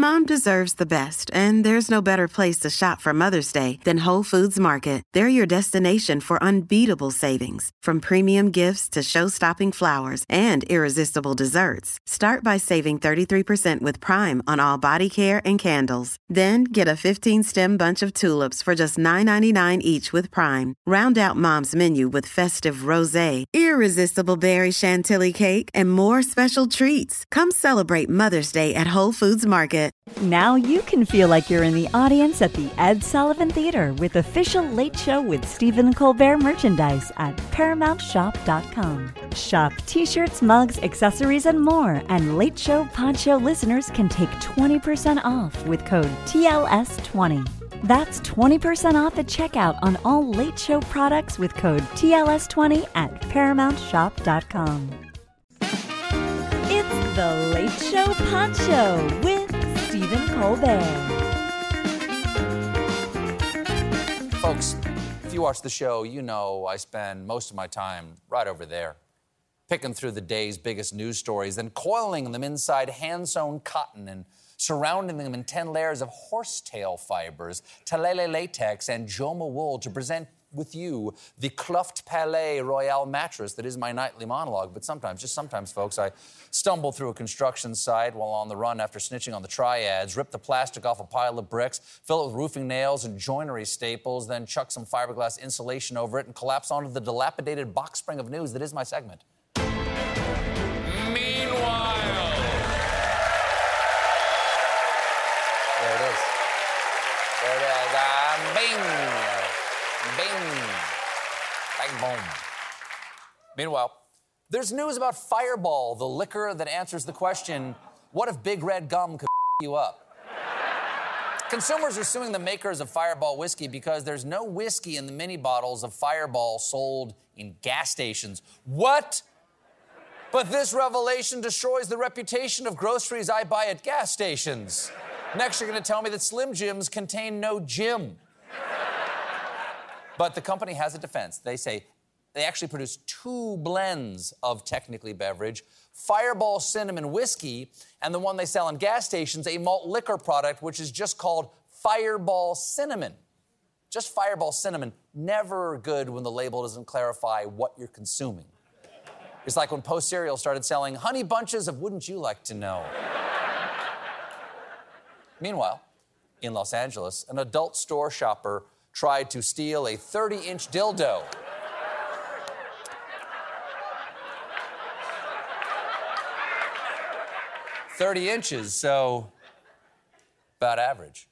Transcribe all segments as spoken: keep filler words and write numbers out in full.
Mom deserves the best, and there's no better place to shop for Mother's Day than Whole Foods Market. They're your destination for unbeatable savings, from premium gifts to show-stopping flowers and irresistible desserts. Start by saving thirty-three percent with Prime on all body care and candles. Then get a fifteen-stem bunch of tulips for just nine ninety-nine each with Prime. Round out Mom's menu with festive rosé, irresistible berry chantilly cake, and more special treats. Come celebrate Mother's Day at Whole Foods Market. Now you can feel like you're in the audience at the Ed Sullivan Theater with official Late Show with Stephen Colbert merchandise at paramount shop dot com. Shop t-shirts, mugs, accessories, and more. And Late Show Pod Show listeners can take twenty percent off with code T L S twenty. That's twenty percent off at checkout on all Late Show products with code T L S twenty at paramount shop dot com. It's the Late Show Pod Show with Stephen Colbert. Folks, if you watch the show, you know I spend most of my time right over there, picking through the day's biggest news stories, then coiling them inside hand-sewn cotton and surrounding them in ten layers of horsetail fibers, Talele latex, and Joma wool to present with you the Cluft Palais Royale mattress that is my nightly monologue. But sometimes, just sometimes, folks, I stumble through a construction site while on the run after snitching on the triads, rip the plastic off a pile of bricks, fill it with roofing nails and joinery staples, then chuck some fiberglass insulation over it and collapse onto the dilapidated box spring of news that is my segment. Meanwhile... There it is. There it is. Uh, bing! Bing! Bang, boom. Meanwhile, there's news about Fireball, the liquor that answers the question, what if Big Red Gum could you up? Consumers are suing the makers of Fireball whiskey because there's no whiskey in the mini bottles of Fireball sold in gas stations. What? But this revelation destroys the reputation of groceries I buy at gas stations. Next, you're going to tell me that Slim Jims contain no gym. But the company has a defense. They say they actually produce two blends of technically beverage, Fireball Cinnamon Whiskey, and the one they sell in gas stations, a malt liquor product, which is just called Fireball Cinnamon. Just Fireball Cinnamon. Never good when the label doesn't clarify what you're consuming. It's like when Post Cereal started selling honey bunches of Wouldn't You Like to Know? Meanwhile, in Los Angeles, an adult store shopper tried to steal a thirty-inch dildo. thirty inches, so about average.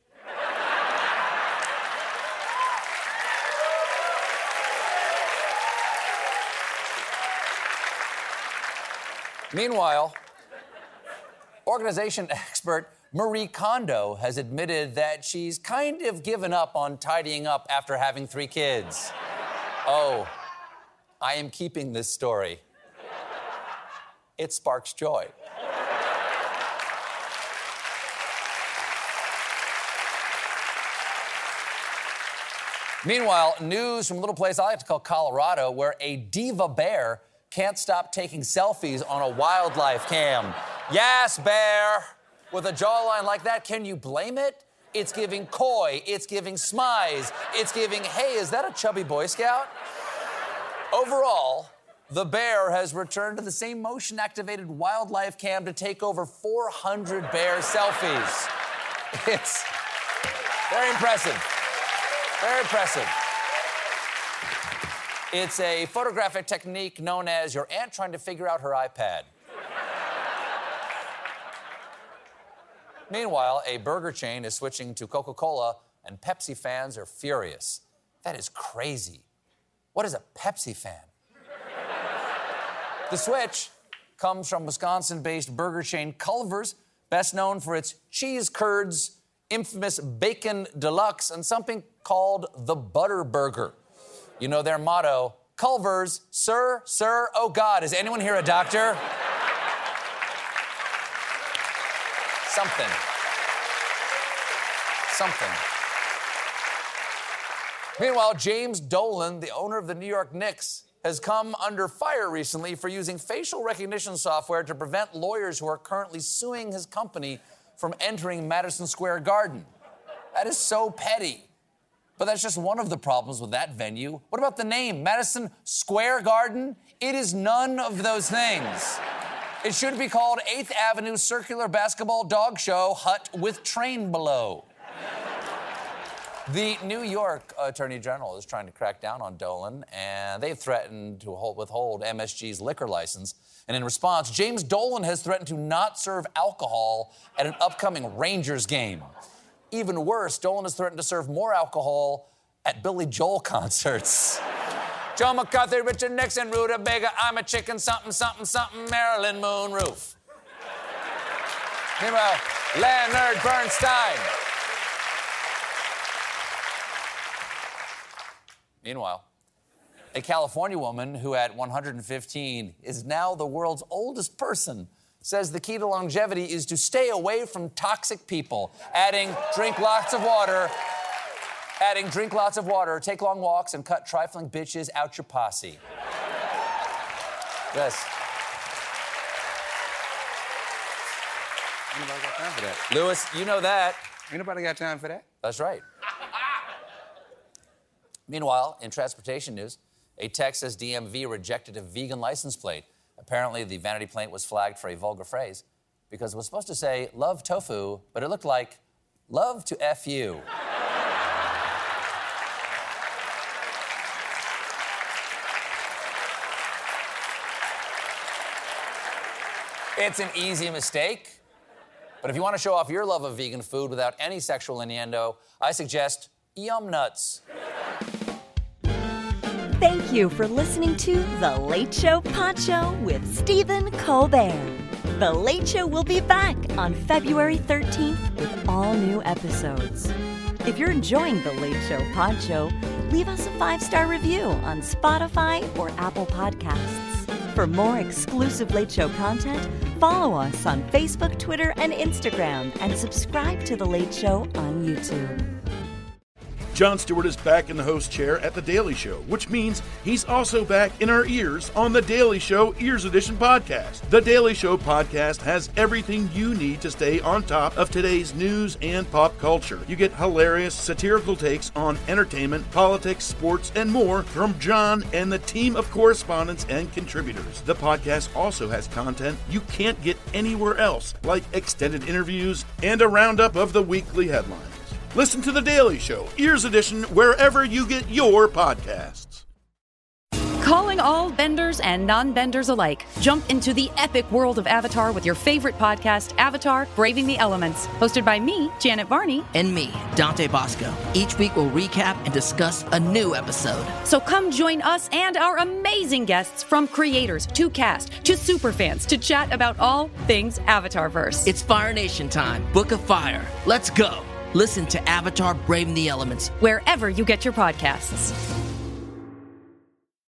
Meanwhile, organization expert Marie Kondo has admitted that she's kind of given up on tidying up after having three kids. Oh, I am keeping this story. It sparks joy. Meanwhile, news from a little place I like to call Colorado, where a diva bear can't stop taking selfies on a wildlife cam. Yes, bear. With a jawline like that, can you blame it? It's giving coy, it's giving smize, it's giving, hey, is that a chubby Boy Scout? Overall, the bear has returned to the same motion-activated wildlife cam to take over four hundred bear selfies. It's very impressive. Very impressive. It's a photographic technique known as your aunt trying to figure out her iPad. Meanwhile, a burger chain is switching to Coca-Cola, and Pepsi fans are furious. That is crazy. What is a Pepsi fan? The switch comes from Wisconsin-based burger chain Culver's, best known for its cheese curds, infamous bacon deluxe, and something called the Butter Burger. You know their motto, Culver's, sir, sir, oh God, is anyone here a doctor? Something. Something. Meanwhile, James Dolan, the owner of the New York Knicks, has come under fire recently for using facial recognition software to prevent lawyers who are currently suing his company from entering Madison Square Garden. That is so petty. But that's just one of the problems with that venue. What about the name, Madison Square Garden? It is none of those things. It should be called eighth Avenue Circular Basketball Dog Show Hut with Train Below. The New York Attorney General is trying to crack down on Dolan, and they've threatened to hold, withhold M S G's liquor license. And in response, James Dolan has threatened to not serve alcohol at an upcoming Rangers game. Even worse, Dolan has threatened to serve more alcohol at Billy Joel concerts. Joe McCarthy, Richard Nixon, Rutabaga, I'm a chicken, something, something, something, Marilyn Monroe. Meanwhile, Leonard Bernstein. Meanwhile, a California woman who at one hundred fifteen is now the world's oldest person says the key to longevity is to stay away from toxic people, adding drink lots of water, adding drink lots of water, take long walks, and cut trifling bitches out your posse. Yes. Ain't nobody got time for that. Lewis, you know that. Ain't nobody got time for that. That's right. Meanwhile, in transportation news, a Texas D M V rejected a vegan license plate. Apparently, the vanity plate was flagged for a vulgar phrase because it was supposed to say, love tofu, but it looked like, love to F you. It's an easy mistake, but if you want to show off your love of vegan food without any sexual innuendo, I suggest Yum Nuts. Thank you for listening to The Late Show Pod Show with Stephen Colbert. The Late Show will be back on February thirteenth with all new episodes. If you're enjoying The Late Show Pod Show, leave us a five-star review on Spotify or Apple Podcasts. For more exclusive Late Show content, follow us on Facebook, Twitter, and Instagram, and subscribe to The Late Show on YouTube. Jon Stewart is back in the host chair at The Daily Show, which means he's also back in our ears on The Daily Show Ears Edition podcast. The Daily Show podcast has everything you need to stay on top of today's news and pop culture. You get hilarious, satirical takes on entertainment, politics, sports, and more from Jon and the team of correspondents and contributors. The podcast also has content you can't get anywhere else, like extended interviews and a roundup of the weekly headlines. Listen to The Daily Show, Ears Edition, wherever you get your podcasts. Calling all benders and non-benders alike. Jump into the epic world of Avatar with your favorite podcast, Avatar: Braving the Elements. Hosted by me, Janet Varney. And me, Dante Bosco. Each week we'll recap and discuss a new episode. So come join us and our amazing guests, from creators to cast to superfans, to chat about all things Avatarverse. It's Fire Nation time. Book of Fire. Let's go. Listen to Avatar: Braving the Elements wherever you get your podcasts.